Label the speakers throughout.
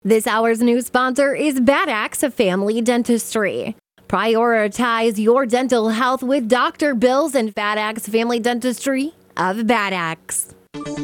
Speaker 1: This hour's new sponsor is Bad Axe Family Dentistry. Prioritize your dental health with Dr. Bills and Bad Axe Family Dentistry of Bad Axe.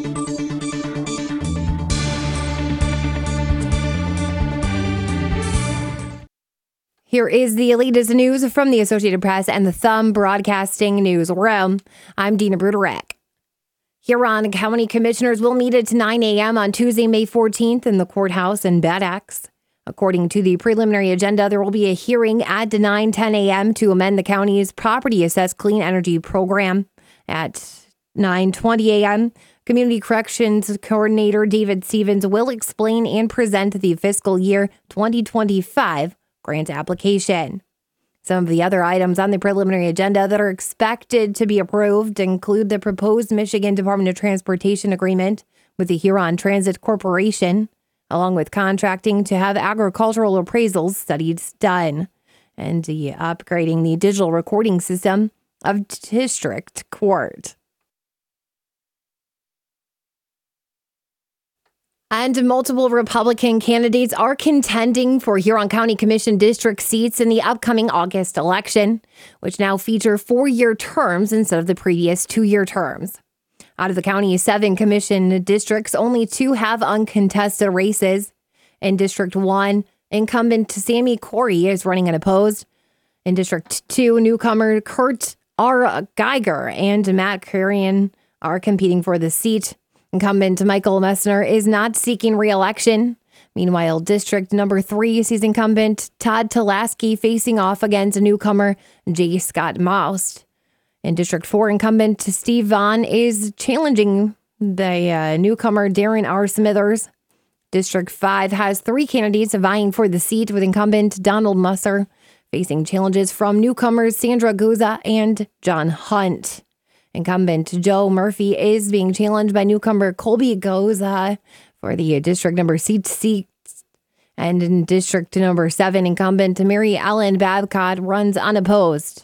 Speaker 1: Here is the latest news from the Associated Press and the Thumb Broadcasting Newsroom. I'm Dina Bruderek. Huron County Commissioners will meet at 9 a.m. on Tuesday, May 14th in the courthouse in Bad Axe. According to the preliminary agenda, there will be a hearing at 9:10 a.m. to amend the county's Property Assessed Clean Energy Program. At 9:20 a.m., Community Corrections Coordinator David Stevens will explain and present the fiscal year 2025 grant application. Some of the other items on the preliminary agenda that are expected to be approved include the proposed Michigan Department of Transportation agreement with the Huron Transit Corporation, along with contracting to have agricultural appraisals studies done, and upgrading the digital recording system of District Court. And multiple Republican candidates are contending for Huron County Commission district seats in the upcoming August election, which now feature 4-year terms instead of the previous 2-year terms. Out of the county's 7 commission districts, only 2 have uncontested races. In District 1, incumbent Sammy Corey is running unopposed. In District 2, newcomer Kurt R. Geiger and Matt Carrion are competing for the seat. Incumbent Michael Messner is not seeking re-election. Meanwhile, District Number 3 sees incumbent Todd Talaski facing off against newcomer J. Scott Most. In District 4, incumbent Steve Vaughn is challenging the newcomer Darren R. Smithers. District 5 has 3 candidates vying for the seat, with incumbent Donald Musser facing challenges from newcomers Sandra Guza and John Hunt. Incumbent Joe Murphy is being challenged by newcomer Colby Goza for the District Number 6 seat. And in District Number 7, incumbent Mary Ellen Babcock runs unopposed.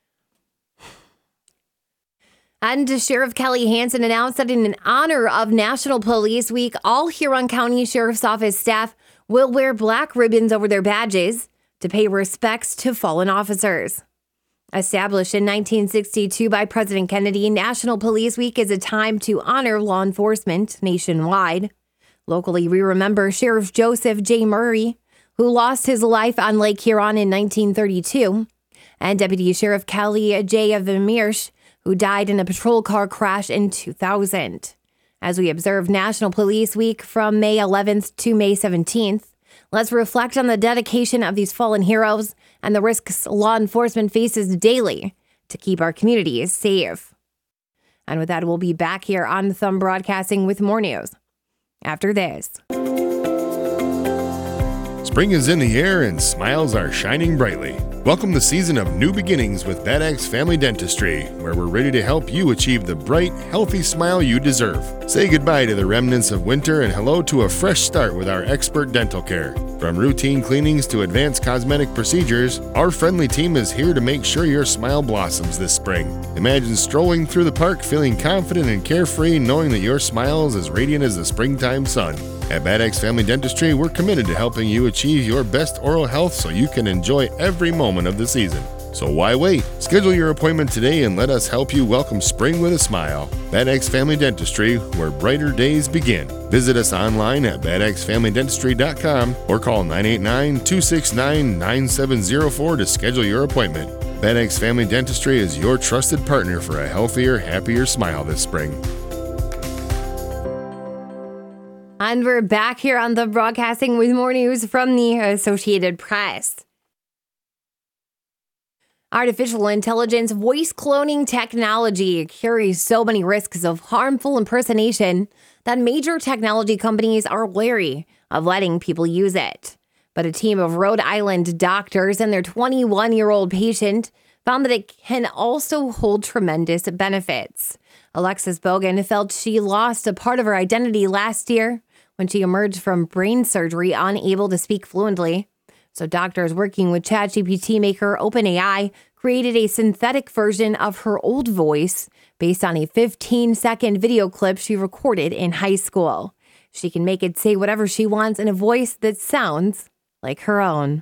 Speaker 1: And Sheriff Kelly Hansen announced that in honor of National Police Week, all Huron County Sheriff's Office staff will wear black ribbons over their badges to pay respects to fallen officers. Established in 1962 by President Kennedy, National Police Week is a time to honor law enforcement nationwide. Locally, we remember Sheriff Joseph J. Murray, who lost his life on Lake Huron in 1932, and Deputy Sheriff Kelly J. Vermeersch, who died in a patrol car crash in 2000. As we observe National Police Week from May 11th to May 17th, let's reflect on the dedication of these fallen heroes and the risks law enforcement faces daily to keep our communities safe. And with that, we'll be back here on Thumb Broadcasting with more news after this.
Speaker 2: Spring is in the air and smiles are shining brightly. Welcome the season of new beginnings with Bad Axe Family Dentistry, where we're ready to help you achieve the bright, healthy smile you deserve. Say goodbye to the remnants of winter and hello to a fresh start with our expert dental care. From routine cleanings to advanced cosmetic procedures, our friendly team is here to make sure your smile blossoms this spring. Imagine strolling through the park feeling confident and carefree, knowing that your smile is as radiant as the springtime sun. At Bad Axe Family Dentistry, we're committed to helping you achieve your best oral health so you can enjoy every moment of the season. So why wait? Schedule your appointment today and let us help you welcome spring with a smile. Bad Axe Family Dentistry, where brighter days begin. Visit us online at badaxefamilydentistry.com or call 989-269-9704 to schedule your appointment. Bad Axe Family Dentistry is your trusted partner for a healthier, happier smile this spring.
Speaker 1: And we're back here on the broadcasting with more news from the Associated Press. Artificial intelligence voice cloning technology carries so many risks of harmful impersonation that major technology companies are wary of letting people use it. But a team of Rhode Island doctors and their 21-year-old patient found that it can also hold tremendous benefits. Alexis Bogan felt she lost a part of her identity last year when she emerged from brain surgery unable to speak fluently. So doctors working with ChatGPT maker OpenAI created a synthetic version of her old voice based on a 15-second video clip she recorded in high school. She can make it say whatever she wants in a voice that sounds like her own.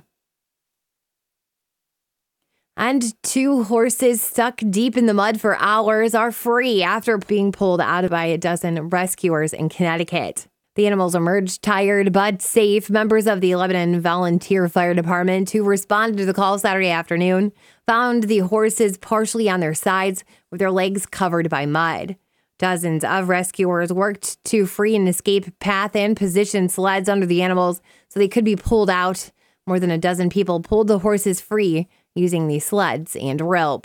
Speaker 1: And 2 horses stuck deep in the mud for hours are free after being pulled out by a dozen rescuers in Connecticut. The animals emerged tired but safe. Members of the Lebanon Volunteer Fire Department who responded to the call Saturday afternoon found the horses partially on their sides with their legs covered by mud. Dozens of rescuers worked to free an escape path and position sleds under the animals so they could be pulled out. More than a dozen people pulled the horses free using these sleds and rope.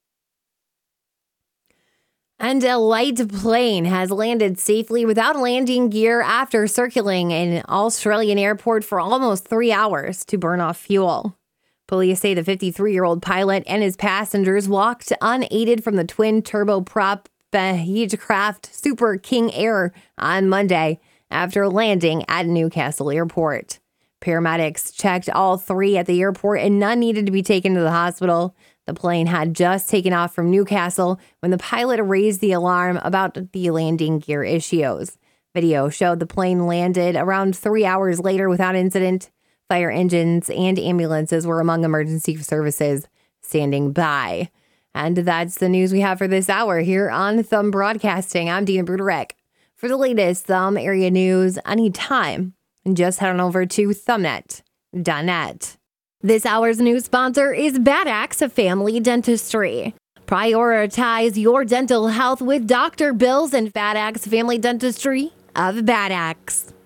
Speaker 1: And a light plane has landed safely without landing gear after circling an Australian airport for almost 3 hours to burn off fuel. Police say the 53-year-old pilot and his passengers walked unaided from the twin turboprop Beechcraft Super King Air on Monday after landing at Newcastle Airport. Paramedics checked all 3 at the airport and none needed to be taken to the hospital. The plane had just taken off from Newcastle when the pilot raised the alarm about the landing gear issues. Video showed the plane landed around 3 hours later without incident. Fire engines and ambulances were among emergency services standing by. And that's the news we have for this hour here on Thumb Broadcasting. I'm Deanna Bruderek. For the latest Thumb area news anytime, just head on over to thumbnet.net. This hour's news sponsor is Bad Axe Family Dentistry. Prioritize your dental health with Dr. Bills and Bad Axe Family Dentistry of Bad Axe.